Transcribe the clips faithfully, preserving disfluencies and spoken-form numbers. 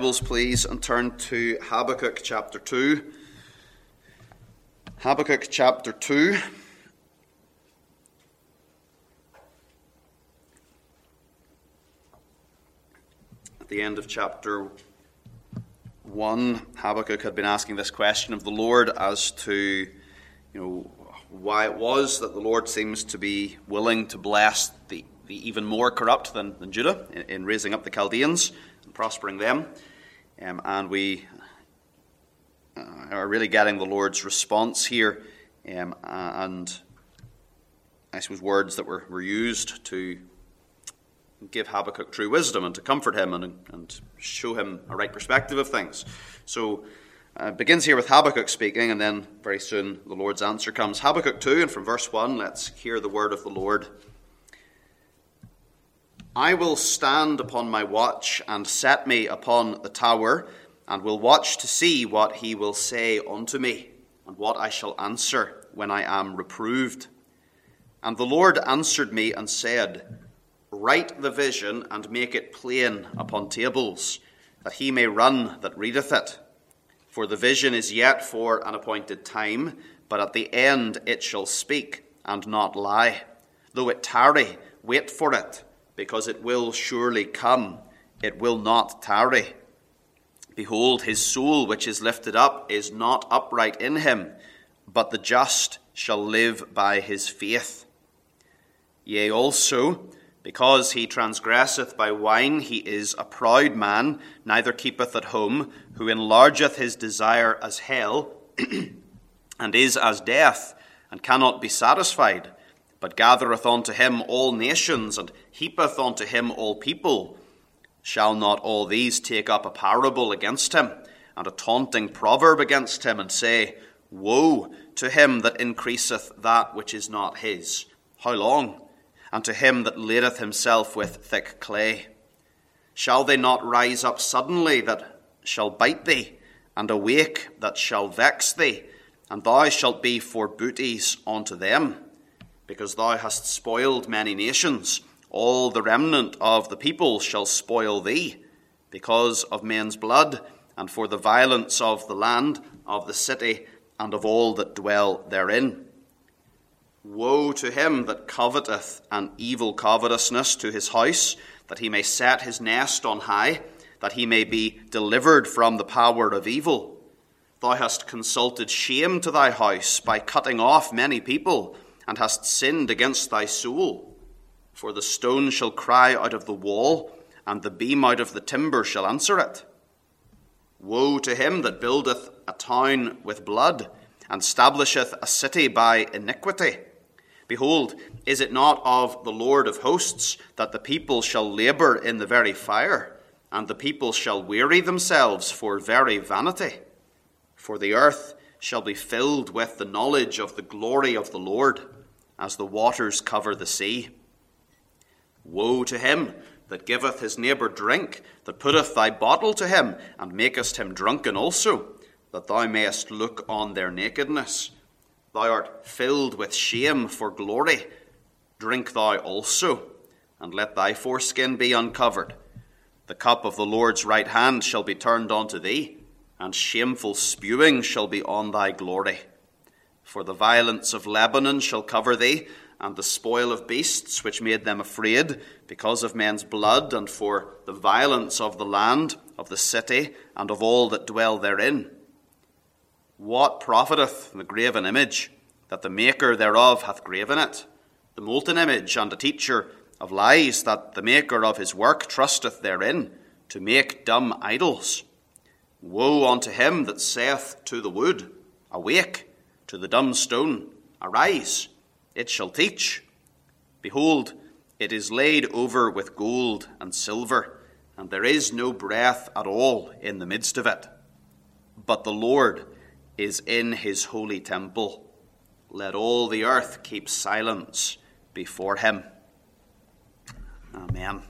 Bibles, please, and turn to Habakkuk chapter two. Habakkuk chapter two. At the end of chapter one, Habakkuk had been asking this question of the Lord as to, you know, why it was that the Lord seems to be willing to bless the, the even more corrupt than, than Judah in, in raising up the Chaldeans and prospering them. Um, and we uh, are really getting the Lord's response here, um, and I suppose words that were, were used to give Habakkuk true wisdom and to comfort him and, and show him a right perspective of things. So uh, it begins here with Habakkuk speaking, and then very soon the Lord's answer comes. Habakkuk two, and from verse one, let's hear the word of the Lord. I will stand upon my watch and set me upon the tower, and will watch to see what he will say unto me, and what I shall answer when I am reproved. And the Lord answered me and said, Write the vision and make it plain upon tables, that he may run that readeth it. For the vision is yet for an appointed time, but at the end it shall speak and not lie. Though it tarry, wait for it, because it will surely come, it will not tarry. Behold, his soul which is lifted up is not upright in him, but the just shall live by his faith. Yea, also, because he transgresseth by wine, he is a proud man, neither keepeth at home, who enlargeth his desire as hell, and is as death, and cannot be satisfied, but gathereth unto him all nations, and heapeth unto him all people. Shall not all these take up a parable against him, and a taunting proverb against him, and say, Woe to him that increaseth that which is not his? How long? And to him that ladeth himself with thick clay. Shall they not rise up suddenly that shall bite thee, and awake that shall vex thee, and thou shalt be for booties unto them? Because thou hast spoiled many nations, all the remnant of the people shall spoil thee, because of men's blood, and for the violence of the land, of the city, and of all that dwell therein. Woe to him that coveteth an evil covetousness to his house, that he may set his nest on high, that he may be delivered from the power of evil. Thou hast consulted shame to thy house by cutting off many people, and hast sinned against thy soul. For the stone shall cry out of the wall, and the beam out of the timber shall answer it. Woe to him that buildeth a town with blood, and stablisheth a city by iniquity. Behold, is it not of the Lord of hosts that the people shall labour in the very fire, and the people shall weary themselves for very vanity? For the earth shall be filled with the knowledge of the glory of the Lord, as the waters cover the sea. Woe to him that giveth his neighbour drink, that putteth thy bottle to him, and makest him drunken also, that thou mayest look on their nakedness. Thou art filled with shame for glory. Drink thou also, and let thy foreskin be uncovered. The cup of the Lord's right hand shall be turned unto thee, and shameful spewing shall be on thy glory. For the violence of Lebanon shall cover thee, and the spoil of beasts which made them afraid, because of men's blood, and for the violence of the land, of the city, and of all that dwell therein. What profiteth the graven image, that the maker thereof hath graven it? The molten image, and a teacher of lies, that the maker of his work trusteth therein, to make dumb idols. Woe unto him that saith to the wood, Awake, to the dumb stone, Arise, it shall teach. Behold, it is laid over with gold and silver, and there is no breath at all in the midst of it. But the Lord is in his holy temple. Let all the earth keep silence before him. Amen.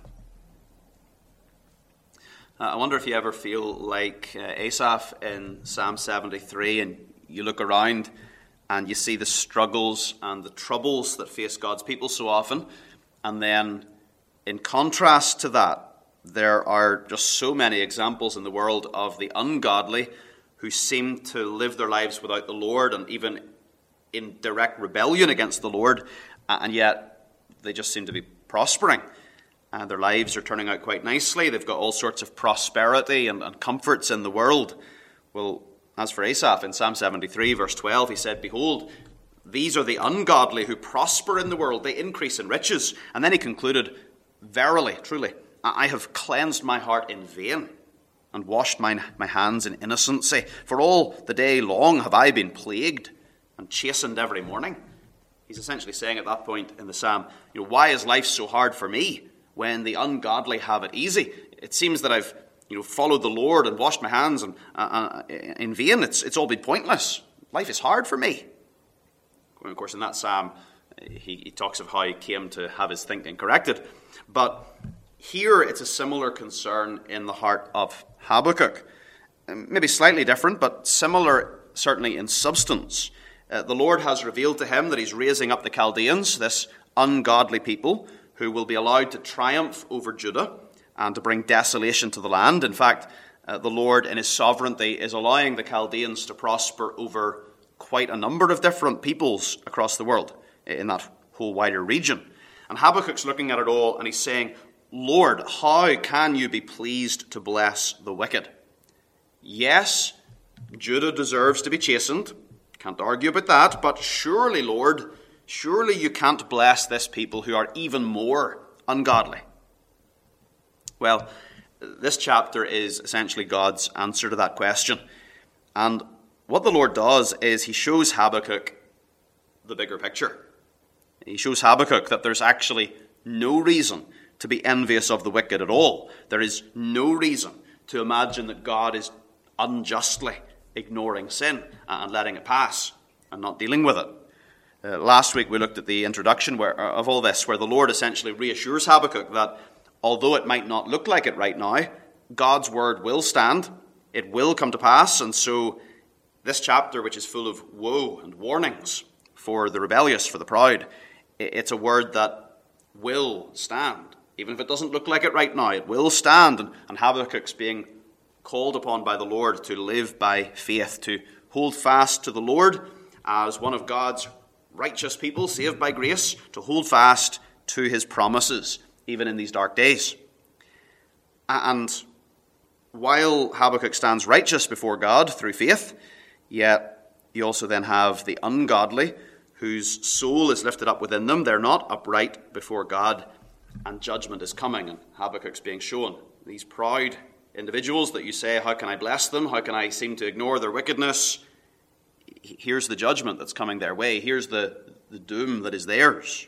Uh, I wonder if you ever feel like uh, Asaph in Psalm seventy-three, and you look around and you see the struggles and the troubles that face God's people so often, and then in contrast to that, there are just so many examples in the world of the ungodly who seem to live their lives without the Lord and even in direct rebellion against the Lord, and yet they just seem to be prospering. And their lives are turning out quite nicely. They've got all sorts of prosperity and, and comforts in the world. Well, as for Asaph, in Psalm seventy-three, verse twelve, he said, "Behold, these are the ungodly who prosper in the world. They increase in riches." And then he concluded, "Verily, truly, I have cleansed my heart in vain and washed mine, my hands in innocency. For all the day long have I been plagued and chastened every morning." He's essentially saying at that point in the psalm, you know, why is life so hard for me when the ungodly have it easy? It seems that I've you know followed the Lord and washed my hands and, uh, in vain. It's, it's all been pointless. Life is hard for me. And of course, in that psalm, he, he talks of how he came to have his thinking corrected. But here it's a similar concern in the heart of Habakkuk. Maybe slightly different, but similar certainly in substance. Uh, the Lord has revealed to him that he's raising up the Chaldeans, this ungodly people, who will be allowed to triumph over Judah and to bring desolation to the land. In fact, uh, the Lord in his sovereignty is allowing the Chaldeans to prosper over quite a number of different peoples across the world in that whole wider region. And Habakkuk's looking at it all and he's saying, "Lord, how can you be pleased to bless the wicked? Yes, Judah deserves to be chastened. Can't argue about that. But surely, Lord, surely you can't bless this people who are even more ungodly." Well, this chapter is essentially God's answer to that question. And what the Lord does is he shows Habakkuk the bigger picture. He shows Habakkuk that there's actually no reason to be envious of the wicked at all. There is no reason to imagine that God is unjustly ignoring sin and letting it pass and not dealing with it. Uh, last week we looked at the introduction where, of all this, where the Lord essentially reassures Habakkuk that although it might not look like it right now, God's word will stand, it will come to pass. And so this chapter, which is full of woe and warnings for the rebellious, for the proud, it's a word that will stand. Even if it doesn't look like it right now, it will stand. And, and Habakkuk's being called upon by the Lord to live by faith, to hold fast to the Lord as one of God's righteous people, saved by grace, to hold fast to his promises, even in these dark days. And while Habakkuk stands righteous before God through faith, yet you also then have the ungodly, whose soul is lifted up within them. They're not upright before God, and judgment is coming, and Habakkuk's being shown. These proud individuals that you say, how can I bless them? How can I seem to ignore their wickedness? Here's the judgment that's coming their way. Here's the, the doom that is theirs.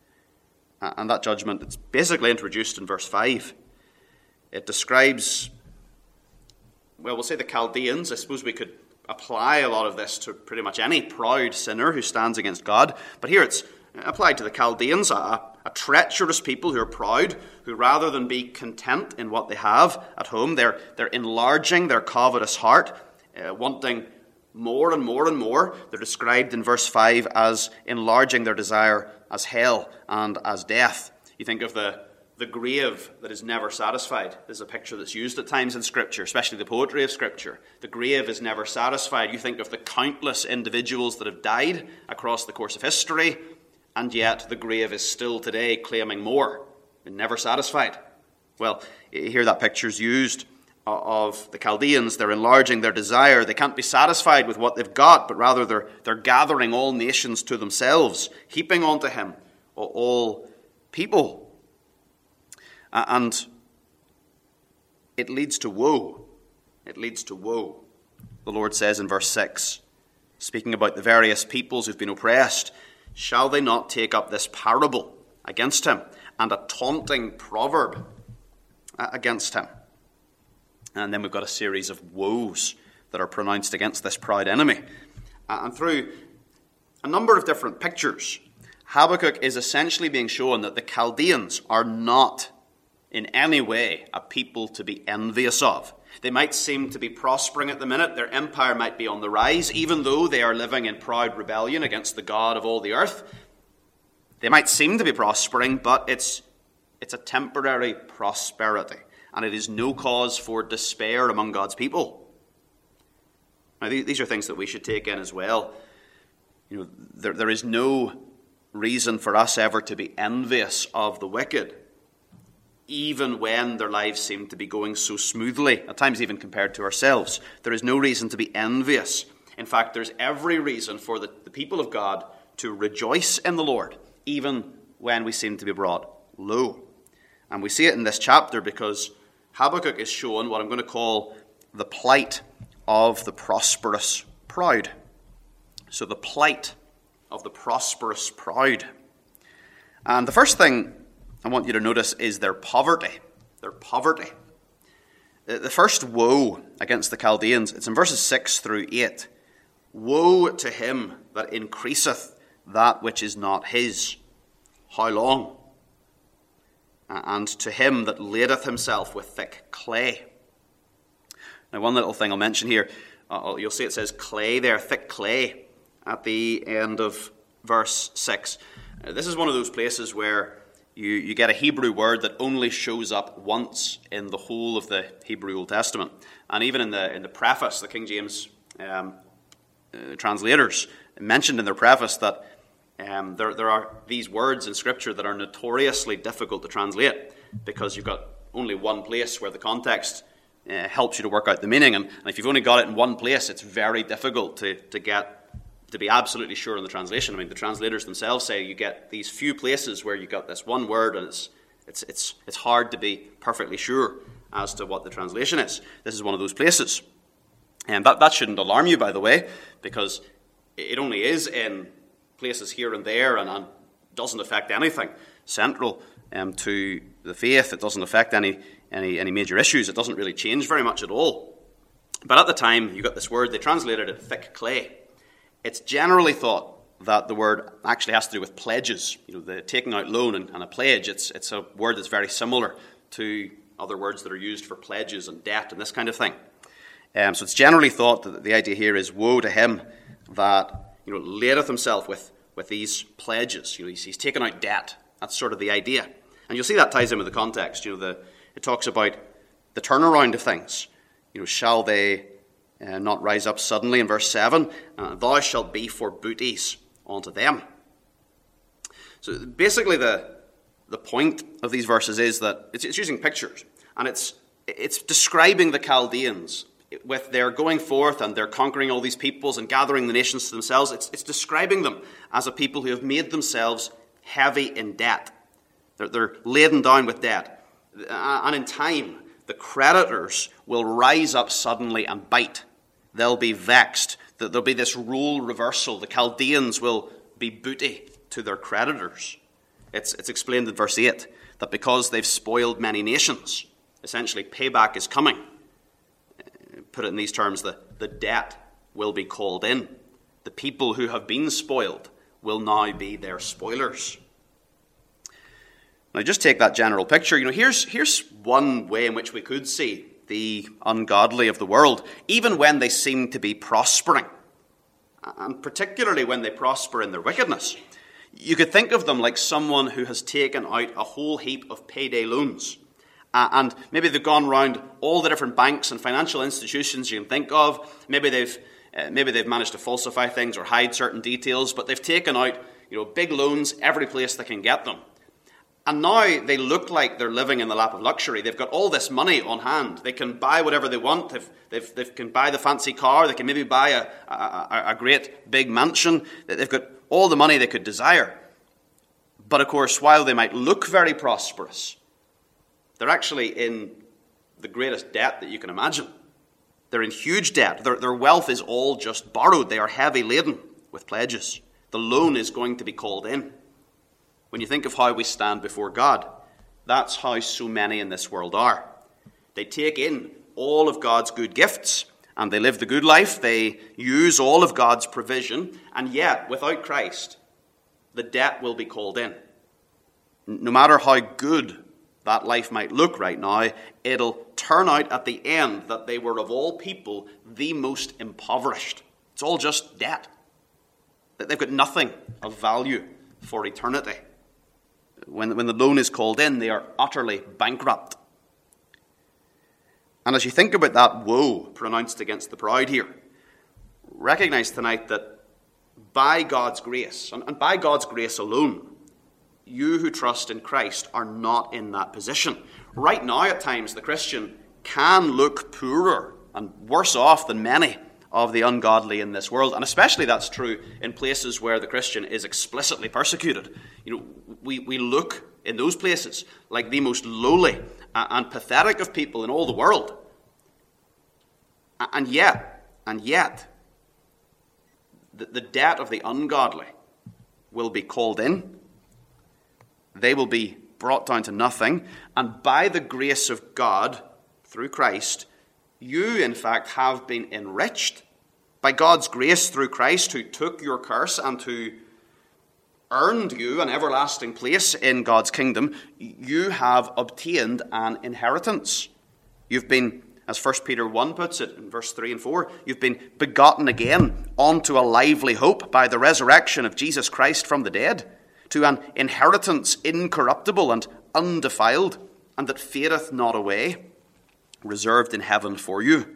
And that judgment, it's basically introduced in verse five. It describes, well, we'll say the Chaldeans. I suppose we could apply a lot of this to pretty much any proud sinner who stands against God. But here it's applied to the Chaldeans, a, a treacherous people who are proud, who rather than be content in what they have at home, they're, they're enlarging their covetous heart, uh, wanting more and more and more. They're described in verse five as enlarging their desire as hell and as death. You think of the, the grave that is never satisfied. This is a picture that's used at times in Scripture, especially the poetry of Scripture. The grave is never satisfied. You think of the countless individuals that have died across the course of history, and yet the grave is still today claiming more and never satisfied. Well, here that picture's used of the Chaldeans. They're enlarging their desire. They can't be satisfied with what they've got, but rather they're, they're gathering all nations to themselves, heaping onto him all people. And it leads to woe. It leads to woe. The Lord says in verse six, speaking about the various peoples who've been oppressed, shall they not take up this parable against him and a taunting proverb against him? And then we've got a series of woes that are pronounced against this proud enemy. And through a number of different pictures, Habakkuk is essentially being shown that the Chaldeans are not in any way a people to be envious of. They might seem to be prospering at the minute. Their empire might be on the rise, even though they are living in proud rebellion against the God of all the earth. They might seem to be prospering, but it's, it's a temporary prosperity. and it is no cause for despair among God's people. Now, these are things that we should take in as well. You know, there, there is no reason for us ever to be envious of the wicked, even when their lives seem to be going so smoothly, at times even compared to ourselves. There is no reason to be envious. In fact, there's every reason for the, the people of God to rejoice in the Lord, even when we seem to be brought low. And we see it in this chapter because Habakkuk is shown what I'm going to call the plight of the prosperous proud. So the plight of the prosperous proud. And the first thing I want you to notice is their poverty. Their poverty. The first woe against the Chaldeans, it's in verses six through eight. Woe to him that increaseth that which is not his. How long? And to him that ladeth himself with thick clay. Now, one little thing I'll mention here, uh, you'll see it says clay there, thick clay, at the end of verse six. Uh, this is one of those places where you, you get a Hebrew word that only shows up once in the whole of the Hebrew Old Testament. And even in the in the preface, the King James um, uh, translators mentioned in their preface that um, there, there are these words in Scripture that are notoriously difficult to translate because you've got only one place where the context uh, helps you to work out the meaning. And, and if you've only got it in one place, it's very difficult to, to get to be absolutely sure in the translation. I mean, the translators themselves say you get these few places where you got this one word, and it's it's it's it's hard to be perfectly sure as to what the translation is. This is one of those places, and that that shouldn't alarm you, by the way, because it only is in places here and there, and, and doesn't affect anything central um, to the faith. It doesn't affect any any any major issues. It doesn't really change very much at all. But at the time, you got this word. They translated it thick clay. It's generally thought that the word actually has to do with pledges, you know, the taking out loan and, and a pledge. It's it's a word that's very similar to other words that are used for pledges and debt and this kind of thing. Um, so it's generally thought that the idea here is woe to him that, you know, ladeth himself with, with these pledges. You know, he's, he's taken out debt. That's sort of the idea. And you'll see that ties in with the context. You know, the it talks about the turnaround of things. You know, shall they Uh, not rise up suddenly in verse seven, uh, thou shalt be for booties unto them. So basically the the point of these verses is that it's, it's using pictures, and it's it's describing the Chaldeans with their going forth and their conquering all these peoples and gathering the nations to themselves. It's, it's describing them as a people who have made themselves heavy in debt. They're, they're laden down with debt. Uh, and in time, the creditors will rise up suddenly and bite. They'll be vexed. There'll be this role reversal. The Chaldeans will be booty to their creditors. It's, it's explained in verse eight that because they've spoiled many nations, essentially payback is coming. Put it in these terms, the, the debt will be called in. The people who have been spoiled will now be their spoilers. Now just take that general picture. You know, here's, here's one way in which we could see the ungodly of the world, even when they seem to be prospering, and particularly when they prosper in their wickedness. You could think of them like someone who has taken out a whole heap of payday loans, uh, and maybe they've gone around all the different banks and financial institutions you can think of. Maybe they've uh, maybe they've managed to falsify things or hide certain details, but they've taken out, you know, big loans every place they can get them. And now they look like they're living in the lap of luxury. They've got all this money on hand. They can buy whatever they want. They've, they've, they can buy the fancy car. They can maybe buy a, a, a great big mansion. They've got all the money they could desire. But of course, while they might look very prosperous, they're actually in the greatest debt that you can imagine. They're in huge debt. Their, their wealth is all just borrowed. They are heavy laden with pledges. The loan is going to be called in. When you think of how we stand before God, that's how so many in this world are. They take in all of God's good gifts, and they live the good life. They use all of God's provision, and yet, without Christ, the debt will be called in. No matter how good that life might look right now, it'll turn out at the end that they were, of all people, the most impoverished. It's all just debt. That they've got nothing of value for eternity. When, when the loan is called in, they are utterly bankrupt. And as you think about that woe pronounced against the proud here, recognize tonight that by God's grace, and by God's grace alone, you who trust in Christ are not in that position. Right now, at times, the Christian can look poorer and worse off than many of the ungodly in this world. And especially that's true in places where the Christian is explicitly persecuted. You know, we, we look in those places like the most lowly and pathetic of people in all the world. And yet, and yet, the, the debt of the ungodly will be called in. They will be brought down to nothing. And by the grace of God, through Christ, you, in fact, have been enriched. By God's grace through Christ, who took your curse and who earned you an everlasting place in God's kingdom, you have obtained an inheritance. You've been, as First Peter one puts it in verse three and four, you've been begotten again unto a lively hope by the resurrection of Jesus Christ from the dead, to an inheritance incorruptible and undefiled, and that fadeth not away, reserved in heaven for you.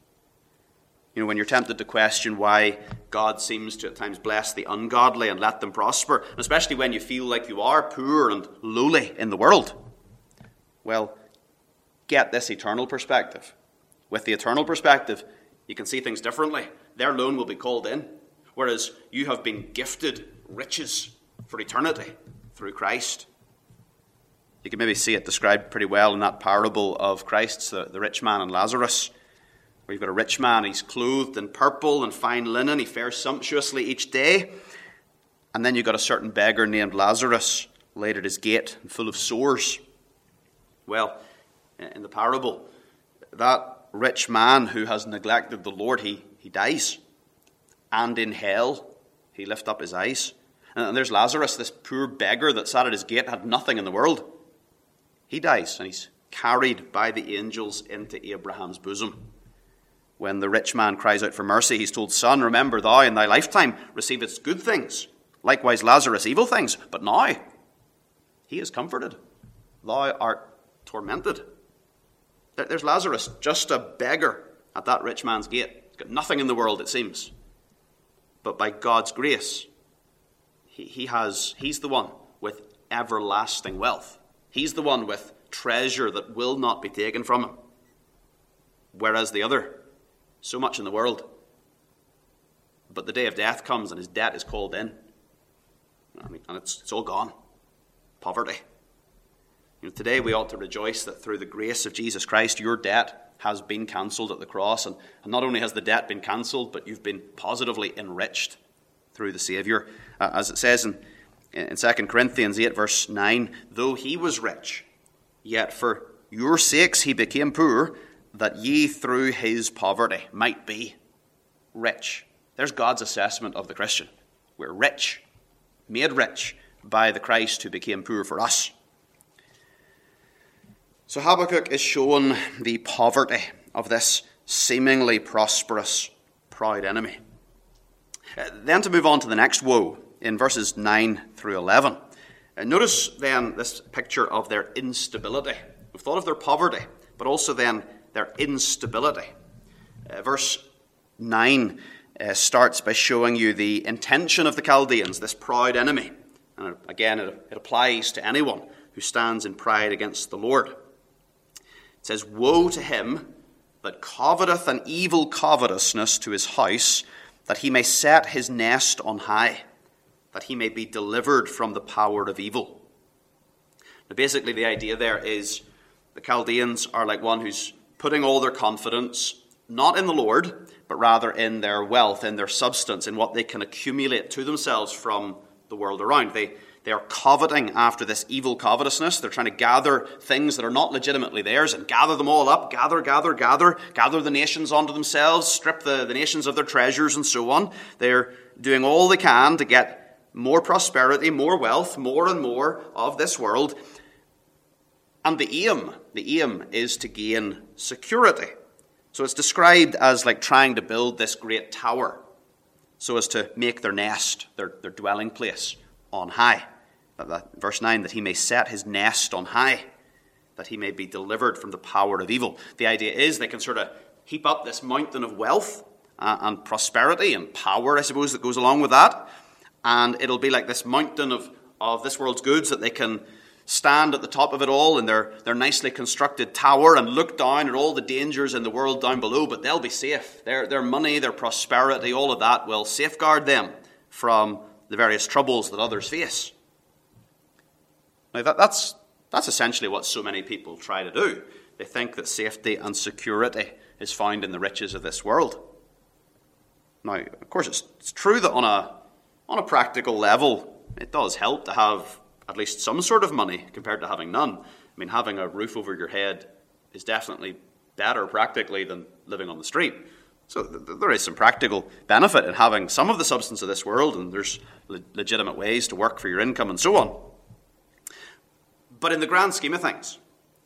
You know, when you're tempted to question why God seems to at times bless the ungodly and let them prosper, and especially when you feel like you are poor and lowly in the world, well, get this eternal perspective. With the eternal perspective, you can see things differently. Their loan will be called in, whereas you have been gifted riches for eternity through Christ. You can maybe see it described pretty well in that parable of Christ's, the, the rich man and Lazarus, where you've got a rich man, he's clothed in purple and fine linen, he fares sumptuously each day. And then you've got a certain beggar named Lazarus laid at his gate and full of sores. Well, in the parable, that rich man who has neglected the Lord, he, he dies. And in hell, he lift up his eyes. And there's Lazarus, this poor beggar that sat at his gate, had nothing in the world. He dies, and he's carried by the angels into Abraham's bosom. When the rich man cries out for mercy, he's told, Son, remember thou in thy lifetime receivedst good things, likewise Lazarus evil things, but now he is comforted. Thou art tormented. There's Lazarus, just a beggar at that rich man's gate. He's got nothing in the world, it seems. But by God's grace, he, he has, he's the one with everlasting wealth. He's the one with treasure that will not be taken from him. Whereas the other, so much in the world, but the day of death comes and his debt is called in. I mean, and it's, it's all gone. Poverty. You know, today we ought to rejoice that through the grace of Jesus Christ, your debt has been cancelled at the cross. And, and not only has the debt been cancelled, but you've been positively enriched through the Saviour. Uh, as it says in, in Second Corinthians eight, verse nine, though he was rich, yet for your sakes he became poor, that ye through his poverty might be rich. There's God's assessment of the Christian. We're rich, made rich by the Christ who became poor for us. So Habakkuk is shown the poverty of this seemingly prosperous, proud enemy. Uh, then to move on to the next woe in verses nine through eleven. Uh, notice then this picture of their instability. We've thought of their poverty, but also then their instability. Uh, verse nine uh, starts by showing you the intention of the Chaldeans, this proud enemy. And again, it, it applies to anyone who stands in pride against the Lord. It says, woe to him that coveteth an evil covetousness to his house, that he may set his nest on high, that he may be delivered from the power of evil. Now, basically, the idea there is the Chaldeans are like one who's putting all their confidence not in the Lord, but rather in their wealth, in their substance, in what they can accumulate to themselves from the world around. They, they are coveting after this evil covetousness. They're trying to gather things that are not legitimately theirs and gather them all up, gather, gather, gather, gather the nations onto themselves, strip the, the nations of their treasures and so on. They're doing all they can to get more prosperity, more wealth, more and more of this world. And the aim, the aim is to gain security. So it's described as like trying to build this great tower so as to make their nest, their, their dwelling place, on high. That, that, verse nine, that he may set his nest on high. that he may be delivered from the power of evil. The idea is they can sort of heap up this mountain of wealth uh, and prosperity and power, I suppose, that goes along with that. And it'll be like this mountain of, of this world's goods that they can stand at the top of it all in their, their nicely constructed tower and look down at all the dangers in the world down below, but they'll be safe. Their, their money, their prosperity, all of that will safeguard them from the various troubles that others face. Now, that, that's, that's essentially what so many people try to do. They think that safety and security is found in the riches of this world. Now, of course, it's, it's true that on a, on a practical level, it does help to have at least some sort of money compared to having none. I mean, having a roof over your head is definitely better practically than living on the street. So th- there is some practical benefit in having some of the substance of this world, and there's le- legitimate ways to work for your income and so on. But in the grand scheme of things,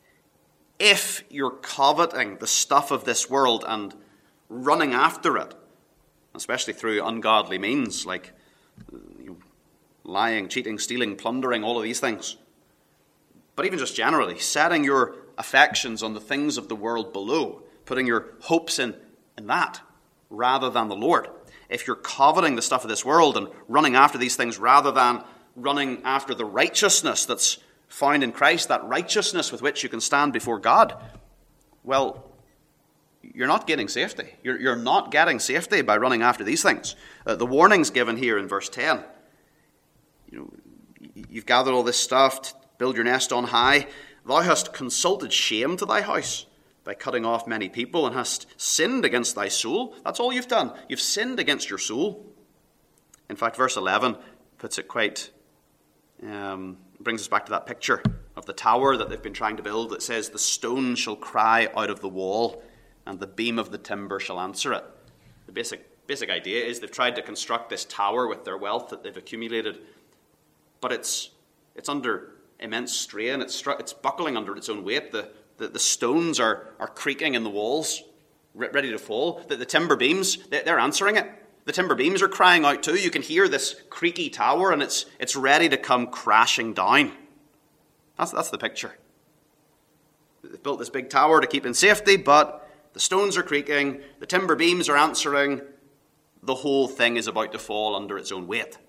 if you're coveting the stuff of this world and running after it, especially through ungodly means like you know, lying, cheating, stealing, plundering, all of these things, but even just generally, setting your affections on the things of the world below, putting your hopes in, in that rather than the Lord. If you're coveting the stuff of this world and running after these things rather than running after the righteousness that's found in Christ, that righteousness with which you can stand before God, well, you're not getting safety. You're, you're not getting safety by running after these things. Uh, the warning's given here in verse ten. You know, you've gathered all this stuff to build your nest on high. Thou hast consulted shame to thy house by cutting off many people, and hast sinned against thy soul. That's all you've done. You've sinned against your soul. In fact, verse eleven puts it quite... Um, brings us back to that picture of the tower that they've been trying to build that says, the stone shall cry out of the wall, and the beam of the timber shall answer it. The basic basic idea is they've tried to construct this tower with their wealth that they've accumulated, but it's it's under immense strain. It's stru- it's buckling under its own weight. The, the, the stones are, are creaking in the walls, re- ready to fall. The, the timber beams, they, they're answering it. The timber beams are crying out too. You can hear this creaky tower, and it's it's ready to come crashing down. That's, that's the picture. They've built this big tower to keep in safety, but the stones are creaking, the timber beams are answering, the whole thing is about to fall under its own weight.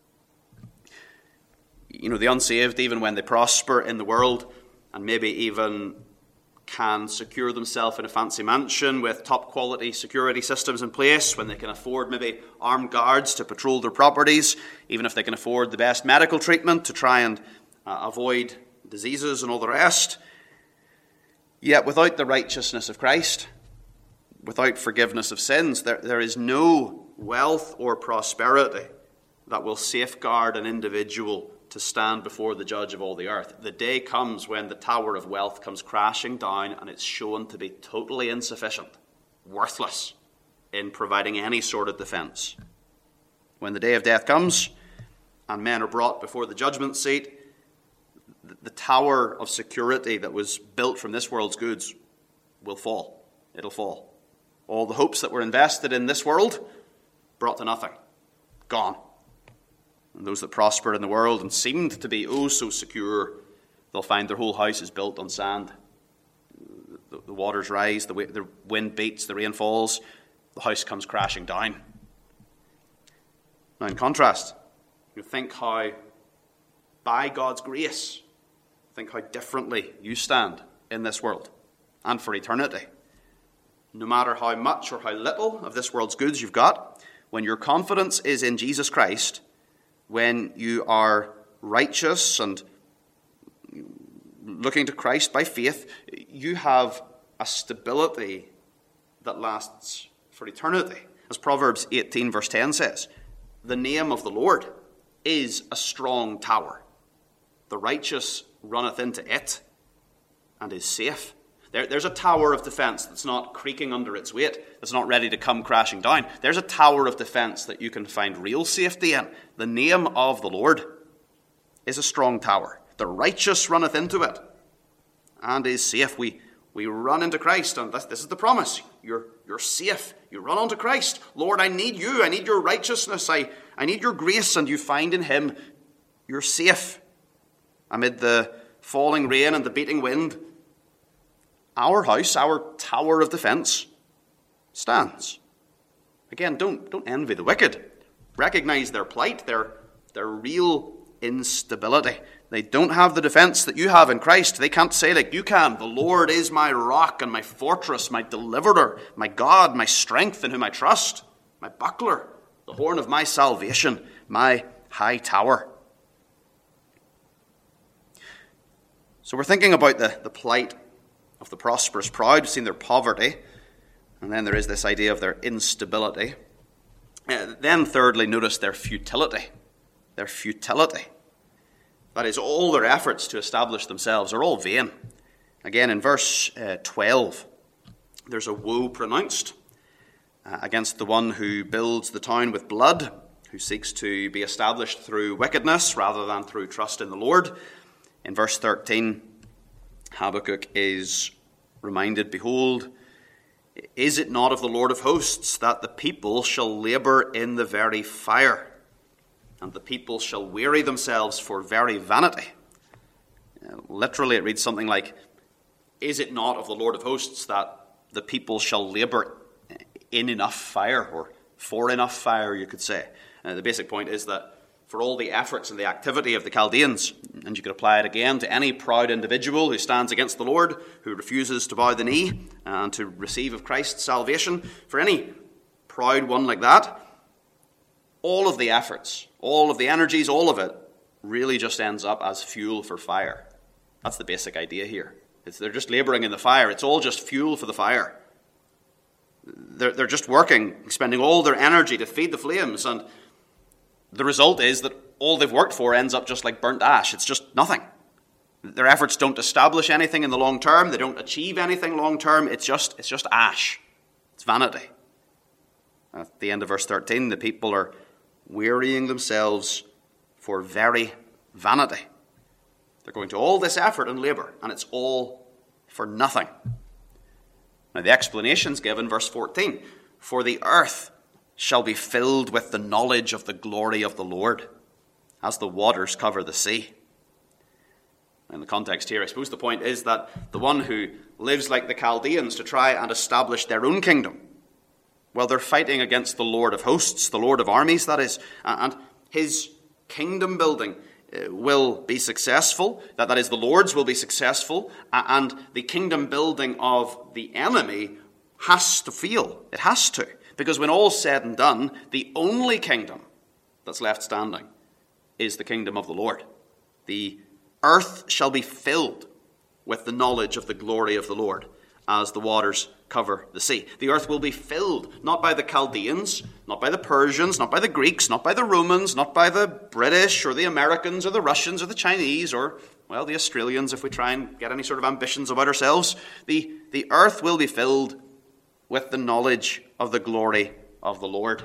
You know, the unsaved, even when they prosper in the world, and maybe even can secure themselves in a fancy mansion with top quality security systems in place, when they can afford maybe armed guards to patrol their properties, even if they can afford the best medical treatment to try and uh, avoid diseases and all the rest. Yet without the righteousness of Christ, without forgiveness of sins, there, there is no wealth or prosperity that will safeguard an individual to stand before the judge of all the earth. The day comes when the tower of wealth comes crashing down, and it's shown to be totally insufficient, worthless in providing any sort of defense. When the day of death comes and men are brought before the judgment seat, the tower of security that was built from this world's goods will fall. It'll fall. All the hopes that were invested in this world brought to nothing. Gone. And those that prospered in the world and seemed to be oh so secure, they'll find their whole house is built on sand. The, the waters rise, the, the wind beats, the rain falls, the house comes crashing down. Now in contrast, you think how, by God's grace, think how differently you stand in this world and for eternity. No matter how much or how little of this world's goods you've got, when your confidence is in Jesus Christ, when you are righteous and looking to Christ by faith, you have a stability that lasts for eternity. As Proverbs eighteen verse ten says, the name of the Lord is a strong tower. The righteous runneth into it and is safe. There, there's a tower of defense that's not creaking under its weight, that's not ready to come crashing down. There's a tower of defense that you can find real safety in. The name of the Lord is a strong tower. The righteous runneth into it and is safe. We, we run into Christ, and this, this is the promise. You're, you're safe. You run onto Christ. Lord, I need you. I need your righteousness. I, I need your grace, and you find in him you're safe. Amid the falling rain and the beating wind, our house, our tower of defense, stands. Again, don't, don't envy the wicked. Recognize their plight, their, their real instability. They don't have the defense that you have in Christ. They can't say like you can, the Lord is my rock and my fortress, my deliverer, my God, my strength in whom I trust, my buckler, the horn of my salvation, my high tower. So we're thinking about the, the plight of the prosperous proud. We've seen their poverty, and then there is this idea of their instability. Uh, then thirdly, notice their futility. Their futility. That is, all their efforts to establish themselves are all vain. Again, in verse uh, twelve, there's a woe pronounced uh, against the one who builds the town with blood, who seeks to be established through wickedness rather than through trust in the Lord. In verse thirteen, Habakkuk is reminded, behold, is it not of the Lord of hosts that the people shall labour in the very fire, and the people shall weary themselves for very vanity? Uh, literally, it reads something like, is it not of the Lord of hosts that the people shall labour in enough fire, or for enough fire, you could say. Uh, the basic point is that for all the efforts and the activity of the Chaldeans, and you could apply it again to any proud individual who stands against the Lord, who refuses to bow the knee and to receive of Christ's salvation, for any proud one like that, all of the efforts, all of the energies, all of it really just ends up as fuel for fire. That's the basic idea here. It's, they're just labouring in the fire. It's all just fuel for the fire. They're, they're just working, spending all their energy to feed the flames, and the result is that all they've worked for ends up just like burnt ash. It's just nothing. Their efforts don't establish anything in the long term. They don't achieve anything long term. It's just, it's just ash. It's vanity. At the end of verse thirteen, the people are wearying themselves for very vanity. They're going to all this effort and labour, and it's all for nothing. Now the explanation's given, verse fourteen. For the earth shall be filled with the knowledge of the glory of the Lord, as the waters cover the sea. In the context here, I suppose the point is that the one who lives like the Chaldeans to try and establish their own kingdom, well, they're fighting against the Lord of hosts, the Lord of armies, that is, and his kingdom building will be successful, that, that is, the Lord's will be successful, and the kingdom building of the enemy has to fail. It has to. Because when all's said and done, the only kingdom that's left standing is the kingdom of the Lord. The earth shall be filled with the knowledge of the glory of the Lord, as the waters cover the sea. The earth will be filled, not by the Chaldeans, not by the Persians, not by the Greeks, not by the Romans, not by the British or the Americans or the Russians or the Chinese or, well, the Australians, if we try and get any sort of ambitions about ourselves. The, the earth will be filled with the knowledge of the glory of the Lord.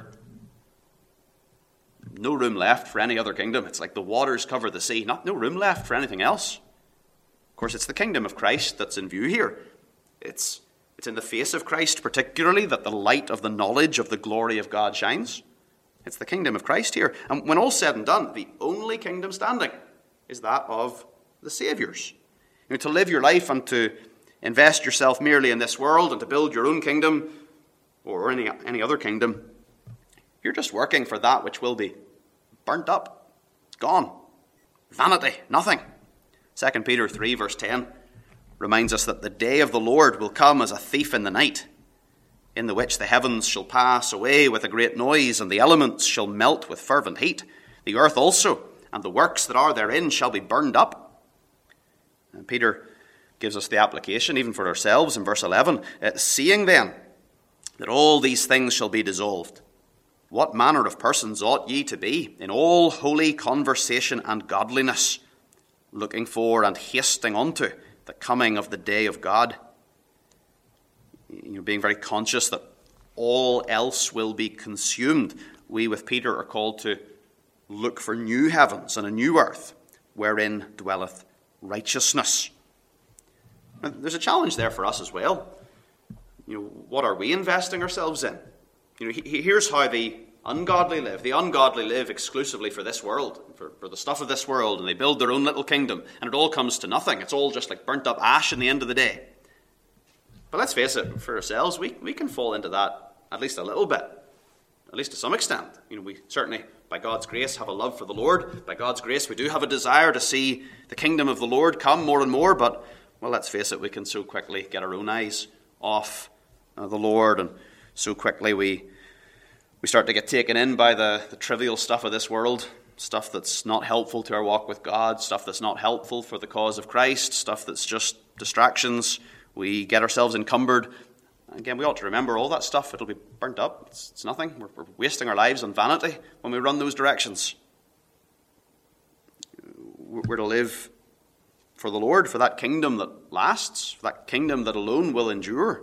No room left for any other kingdom. It's like the waters cover the sea. Not no room left for anything else. Of course, it's the kingdom of Christ that's in view here. It's, it's in the face of Christ particularly that the light of the knowledge of the glory of God shines. It's the kingdom of Christ here. And when all's said and done, the only kingdom standing is that of the Saviour's. You know, to live your life and to invest yourself merely in this world and to build your own kingdom or any, any other kingdom, you're just working for that which will be burnt up. It's gone. Vanity, nothing. Second Peter three verse ten reminds us that the day of the Lord will come as a thief in the night, in the which the heavens shall pass away with a great noise, and the elements shall melt with fervent heat. The earth also, and the works that are therein, shall be burned up. And Peter gives us the application, even for ourselves, in verse eleven. Uh, Seeing then that all these things shall be dissolved, what manner of persons ought ye to be in all holy conversation and godliness, looking for and hasting unto the coming of the day of God? You know, being very conscious that all else will be consumed, we with Peter are called to look for new heavens and a new earth, wherein dwelleth righteousness. Now, there's a challenge there for us as well. You know, what are we investing ourselves in? You know, he, here's how the ungodly live. The ungodly live exclusively for this world, for, for the stuff of this world, and they build their own little kingdom, and it all comes to nothing. It's all just like burnt up ash in the end of the day. But let's face it, for ourselves, we, we can fall into that at least a little bit, at least to some extent. You know, we certainly, by God's grace, have a love for the Lord. By God's grace, we do have a desire to see the kingdom of the Lord come more and more. But, well, let's face it, we can so quickly get our own eyes off uh, the Lord, and so quickly we we start to get taken in by the, the trivial stuff of this world, stuff that's not helpful to our walk with God, stuff that's not helpful for the cause of Christ, stuff that's just distractions. We get ourselves encumbered. Again, we ought to remember all that stuff. It'll be burnt up. It's, it's nothing. We're, we're wasting our lives on vanity when we run those directions. We're to live for the Lord, for that kingdom that lasts, for that kingdom that alone will endure.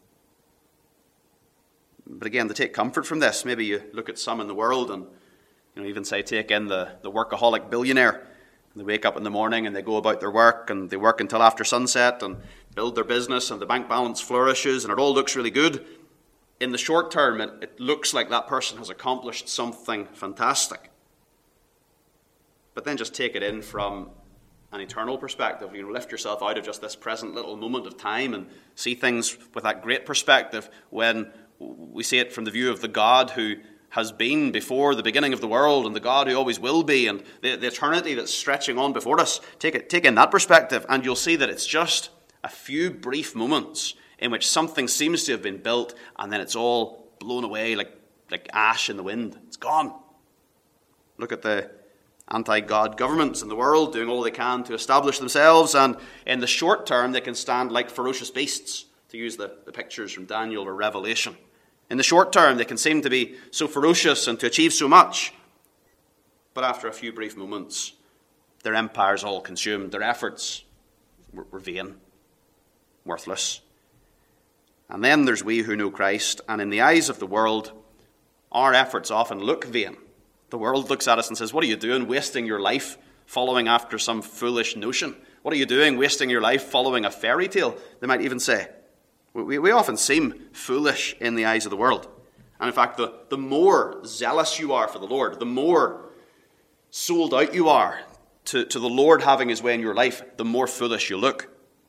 But again, to take comfort from this, maybe you look at some in the world and, you know, even say take in the, the workaholic billionaire. They wake up in the morning and they go about their work and they work until after sunset and build their business and the bank balance flourishes and it all looks really good. In the short term, it, it looks like that person has accomplished something fantastic. But then just take it in from an eternal perspective. You know, lift yourself out of just this present little moment of time and see things with that great perspective when we see it from the view of the God who has been before the beginning of the world and the God who always will be and the, the eternity that's stretching on before us. Take it, take in that perspective and you'll see that it's just a few brief moments in which something seems to have been built and then it's all blown away like, like ash in the wind. It's gone. Look at the anti-God governments in the world doing all they can to establish themselves, and in the short term they can stand like ferocious beasts, to use the, the pictures from Daniel or Revelation. In the short term, they can seem to be so ferocious and to achieve so much. But after a few brief moments, their empires all consumed. Their efforts were, were vain, worthless. And then there's we who know Christ, and in the eyes of the world, our efforts often look vain. The world looks at us and says, what are you doing, wasting your life following after some foolish notion? What are you doing, wasting your life following a fairy tale, they might even say. We, we often seem foolish in the eyes of the world. And in fact, the, the more zealous you are for the Lord, the more sold out you are to, to the Lord having his way in your life, the more foolish you look.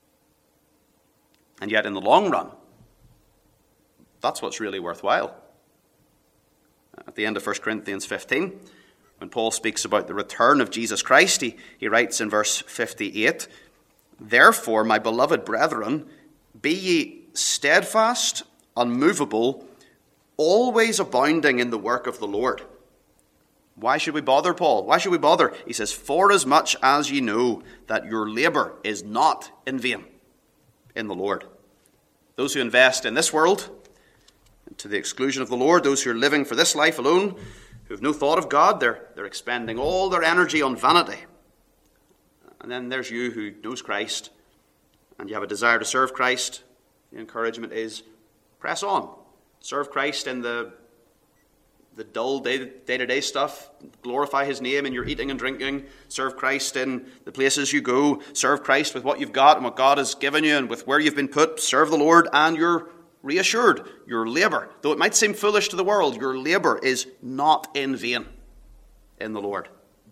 And yet in the long run, that's what's really worthwhile. At the end of First Corinthians fifteen, when Paul speaks about the return of Jesus Christ, he, he writes in verse fifty-eight, "Therefore, my beloved brethren, be ye steadfast, unmovable, always abounding in the work of the Lord." Why should we bother, Paul? Why should we bother? He says, "Forasmuch as ye know that your labour is not in vain in the Lord." Those who invest in this world, to the exclusion of the Lord, those who are living for this life alone, who have no thought of God, they're, they're expending all their energy on vanity. And then there's you who knows Christ, and you have a desire to serve Christ. The encouragement is, press on. Serve Christ in the, the dull day, day-to-day stuff. Glorify his name in your eating and drinking. Serve Christ in the places you go. Serve Christ with what you've got and what God has given you and with where you've been put. Serve the Lord, and you're reassured. Your labour, though it might seem foolish to the world, your labour is not in vain in the Lord.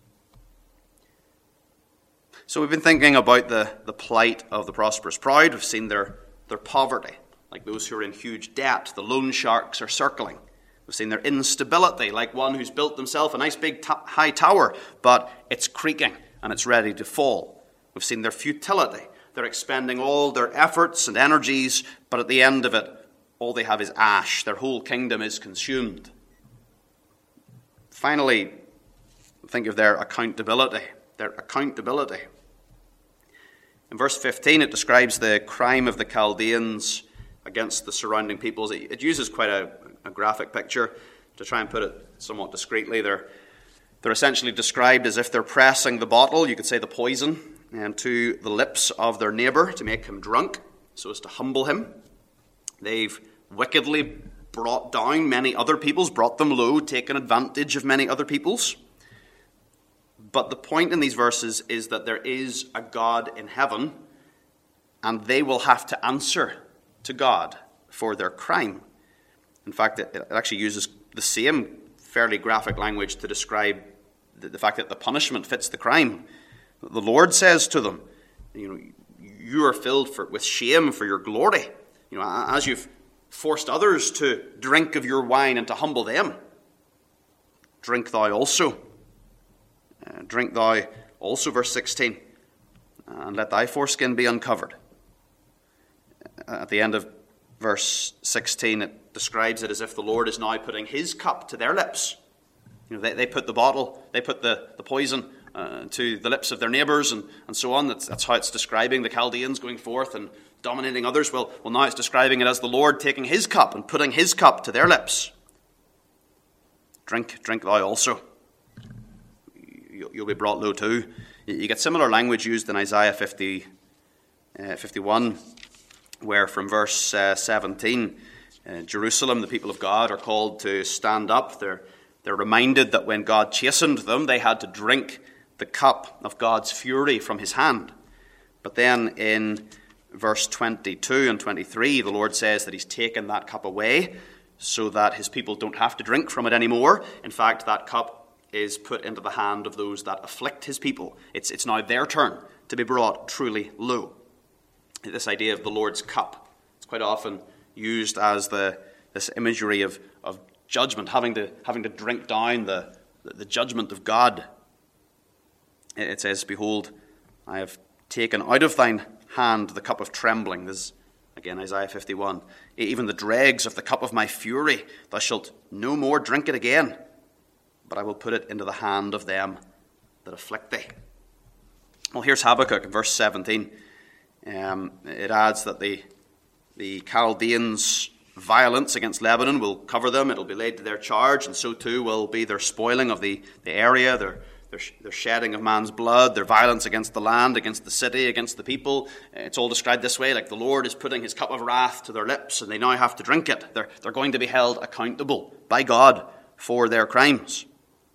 So we've been thinking about the, the plight of the prosperous proud. We've seen their, their poverty, like those who are in huge debt. The loan sharks are circling. We've seen their instability, like one who's built himself a nice big t- high tower, but it's creaking and it's ready to fall. We've seen their futility. They're expending all their efforts and energies, but at the end of it, all they have is ash. Their whole kingdom is consumed. Finally, think of their accountability. Their accountability. In verse fifteen, it describes the crime of the Chaldeans against the surrounding peoples. It, it uses quite a, a graphic picture to try and put it somewhat discreetly. They're, they're essentially described as if they're pressing the bottle, you could say the poison, and to the lips of their neighbour to make him drunk, so as to humble him. They've wickedly brought down many other peoples, brought them low, taken advantage of many other peoples. But the point in these verses is that there is a God in heaven, and they will have to answer to God for their crime. In fact, it, it actually uses the same fairly graphic language to describe the, the fact that the punishment fits the crime. The Lord says to them, you know, you are filled for, with shame for your glory. You know, as you've forced others to drink of your wine and to humble them, drink thou also. Uh, drink thou also, verse sixteen, and let thy foreskin be uncovered. At the end of verse sixteen, it describes it as if the Lord is now putting his cup to their lips. You know, they, they put the bottle, they put the, the poison uh, to the lips of their neighbours and, and so on. That's, that's how it's describing the Chaldeans going forth and dominating others. Well, well, now it's describing it as the Lord taking his cup and putting his cup to their lips. Drink, drink thou also. You'll be brought low too. You get similar language used in Isaiah fifty, uh, fifty-one, where from verse uh, seventeen, uh, Jerusalem, the people of God, are called to stand up. They're, they're reminded that when God chastened them, they had to drink the cup of God's fury from his hand. But then in verse twenty-two and twenty-three, the Lord says that he's taken that cup away so that his people don't have to drink from it anymore. In fact, that cup is put into the hand of those that afflict his people. It's, it's now their turn to be brought truly low. This idea of the Lord's cup, it's quite often used as the this imagery of, of judgment, having to having to drink down the, the judgment of God. It says, behold, I have taken out of thine hand the cup of trembling. This is, again, Isaiah fifty-one. Even the dregs of the cup of my fury, thou shalt no more drink it again, but I will put it into the hand of them that afflict thee. Well, here's Habakkuk in verse seventeen. Um, it adds that the, the Chaldeans' violence against Lebanon will cover them. It'll be laid to their charge, and so too will be their spoiling of the, the area, their, their, their shedding of man's blood, their violence against the land, against the city, against the people. It's all described this way, like the Lord is putting his cup of wrath to their lips, and they now have to drink it. They're, they're going to be held accountable by God for their crimes.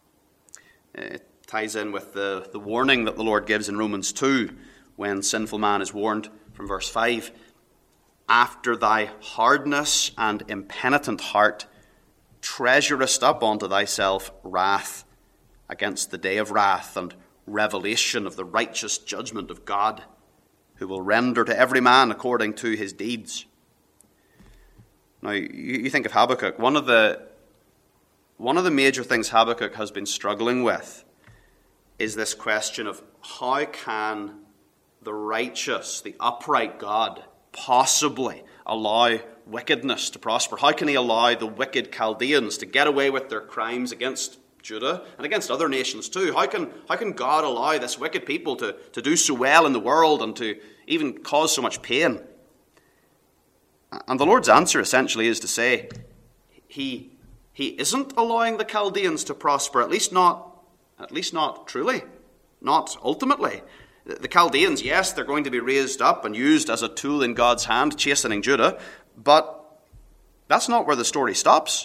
It ties in with the, the warning that the Lord gives in Romans two, when sinful man is warned from verse five, after thy hardness and impenitent heart treasurest up unto thyself wrath against the day of wrath and revelation of the righteous judgment of God, who will render to every man according to his deeds. Now, you, you think of Habakkuk. One of the one of the major things Habakkuk has been struggling with is this question of how can the righteous, the upright God, possibly allow wickedness to prosper? How can he allow the wicked Chaldeans to get away with their crimes against Judah and against other nations too? How can, how can God allow this wicked people to, to do so well in the world and to even cause so much pain? And the Lord's answer essentially is to say, he, he isn't allowing the Chaldeans to prosper, at least not, at least not truly, not ultimately. The Chaldeans, yes, they're going to be raised up and used as a tool in God's hand, chastening Judah, but that's not where the story stops.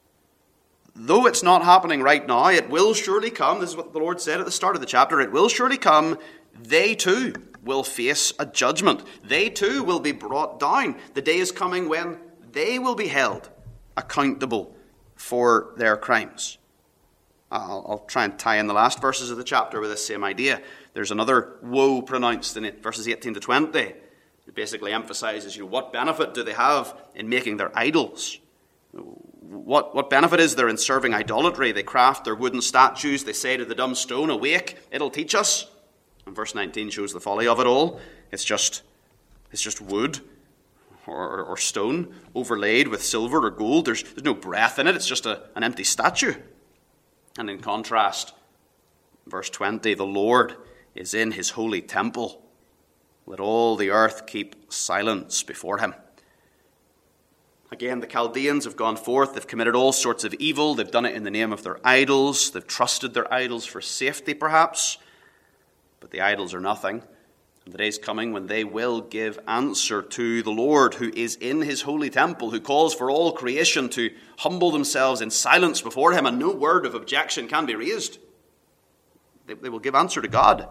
Though it's not happening right now, it will surely come. This is what the Lord said at the start of the chapter. It will surely come. They too will face a judgment. They too will be brought down. The day is coming when they will be held accountable for their crimes. I'll, I'll try and tie in the last verses of the chapter with this same idea. There's another woe pronounced in it, verses eighteen to twenty. It basically emphasizes, you know, what benefit do they have in making their idols? What, what benefit is there in serving idolatry? They craft their wooden statues. They say to the dumb stone, awake, it'll teach us. And verse nineteen shows the folly of it all. It's just, it's just wood or, or stone overlaid with silver or gold. There's, there's no breath in it. It's just a, an empty statue. And in contrast, verse twenty, the Lord is in his holy temple. Let all the earth keep silence before him. Again, the Chaldeans have gone forth. They've committed all sorts of evil. They've done it in the name of their idols. They've trusted their idols for safety, perhaps. But the idols are nothing. And the day's coming when they will give answer to the Lord, who is in his holy temple, who calls for all creation to humble themselves in silence before him, and no word of objection can be raised. They, they will give answer to God.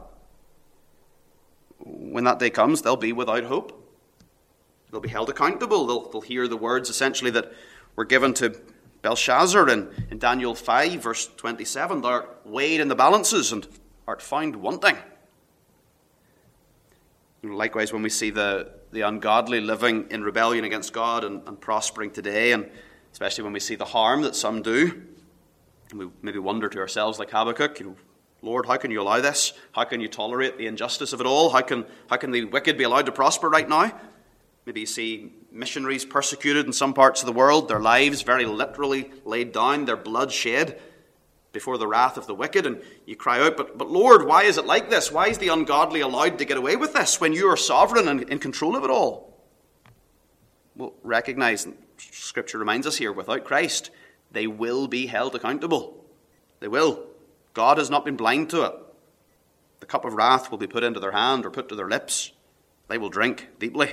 When that day comes, they'll be without hope. They'll be held accountable. They'll, they'll hear the words essentially that were given to Belshazzar in, in Daniel five, verse twenty-seven. Thou art weighed in the balances and art found wanting. Likewise, when we see the, the ungodly living in rebellion against God and, and prospering today, and especially when we see the harm that some do. And we maybe wonder to ourselves, like Habakkuk, you know, Lord, how can you allow this? How can you tolerate the injustice of it all? How can, how can the wicked be allowed to prosper right now? Maybe you see missionaries persecuted in some parts of the world, their lives very literally laid down, their blood shed before the wrath of the wicked, and you cry out, but, but Lord, why is it like this? Why is the ungodly allowed to get away with this when you are sovereign and in control of it all? Well, recognize, and Scripture reminds us here, without Christ, they will be held accountable. They will. God has not been blind to it. The cup of wrath will be put into their hand or put to their lips. They will drink deeply.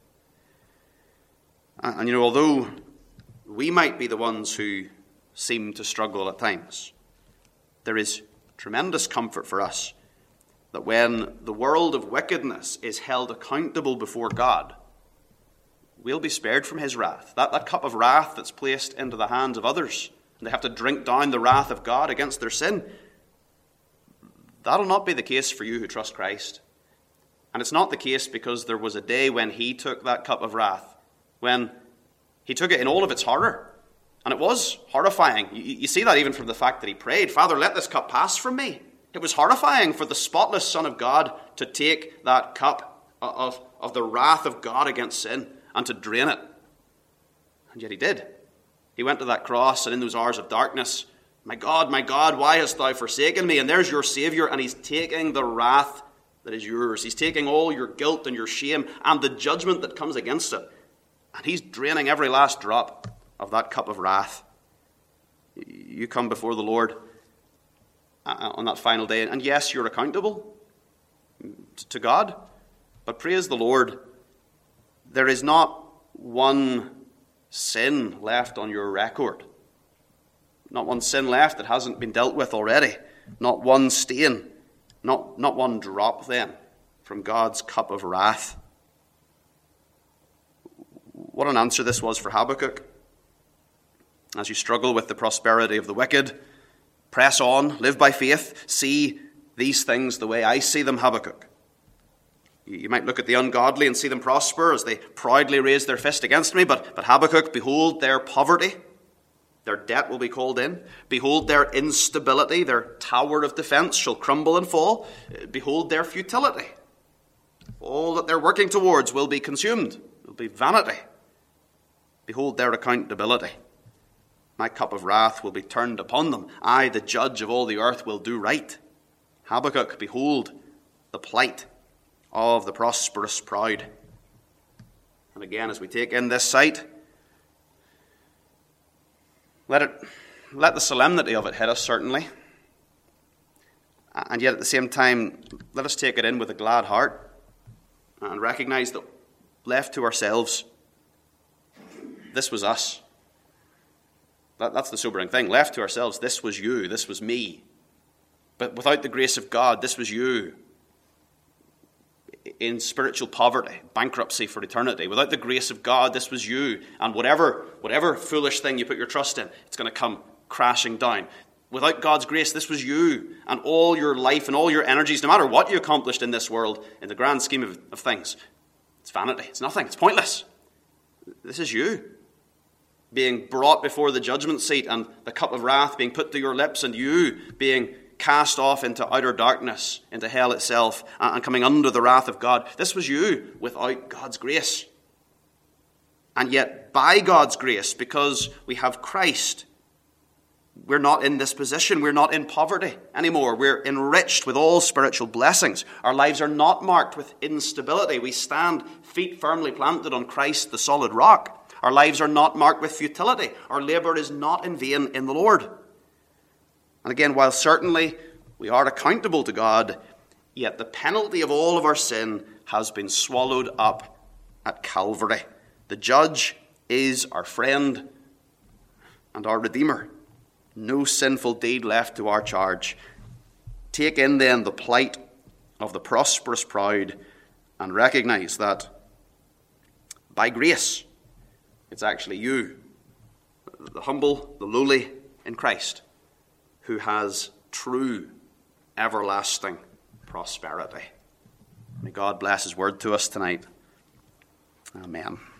And, and you know, although we might be the ones who seem to struggle at times, there is tremendous comfort for us that when the world of wickedness is held accountable before God, we'll be spared from his wrath. That, that cup of wrath that's placed into the hands of others, and they have to drink down the wrath of God against their sin, that'll not be the case for you who trust Christ. And it's not the case because there was a day when he took that cup of wrath, when he took it in all of its horror. And it was horrifying. You, you see that even from the fact that he prayed, Father, let this cup pass from me. It was horrifying for the spotless Son of God to take that cup of, of the wrath of God against sin and to drain it. And yet he did. He went to that cross, and in those hours of darkness, my God, my God, why hast thou forsaken me? And there's your Savior, and he's taking the wrath that is yours. He's taking all your guilt and your shame and the judgment that comes against it. And he's draining every last drop of that cup of wrath. You come before the Lord on that final day, and yes, you're accountable to God, but praise the Lord, there is not one sin left on your record. Not one sin left that hasn't been dealt with already. Not one stain. Not, not one drop, then, from God's cup of wrath. What an answer this was for Habakkuk. As you struggle with the prosperity of the wicked, press on, live by faith, see these things the way I see them, Habakkuk. You might look at the ungodly and see them prosper as they proudly raise their fist against me, but, but Habakkuk, behold their poverty. Their debt will be called in. Behold their instability. Their tower of defense shall crumble and fall. Behold their futility. All that they're working towards will be consumed. It will be vanity. Behold their accountability. My cup of wrath will be turned upon them. I, the judge of all the earth, will do right. Habakkuk, behold the plight of the prosperous proud. And again, as we take in this sight, let it, let the solemnity of it hit us, certainly. And yet at the same time, let us take it in with a glad heart and recognize that left to ourselves, this was us. That, that's the sobering thing. Left to ourselves, this was you, this was me. But without the grace of God, this was you. In spiritual poverty, bankruptcy for eternity. Without the grace of God, this was you. And whatever, whatever foolish thing you put your trust in, it's going to come crashing down. Without God's grace, this was you. And all your life and all your energies, no matter what you accomplished in this world, in the grand scheme of, of things, it's vanity. It's nothing. It's pointless. This is you. Being brought before the judgment seat and the cup of wrath being put to your lips, and you being cast off into outer darkness, into hell itself, and coming under the wrath of God. This was you without God's grace. And yet, by God's grace, because we have Christ, we're not in this position. We're not in poverty anymore. We're enriched with all spiritual blessings. Our lives are not marked with instability. We stand feet firmly planted on Christ, the solid rock. Our lives are not marked with futility. Our labor is not in vain in the Lord. And again, while certainly we are accountable to God, yet the penalty of all of our sin has been swallowed up at Calvary. The judge is our friend and our Redeemer. No sinful deed left to our charge. Take in then the plight of the prosperous proud and recognize that by grace, it's actually you, the humble, the lowly in Christ, who has true, everlasting prosperity. May God bless his word to us tonight. Amen.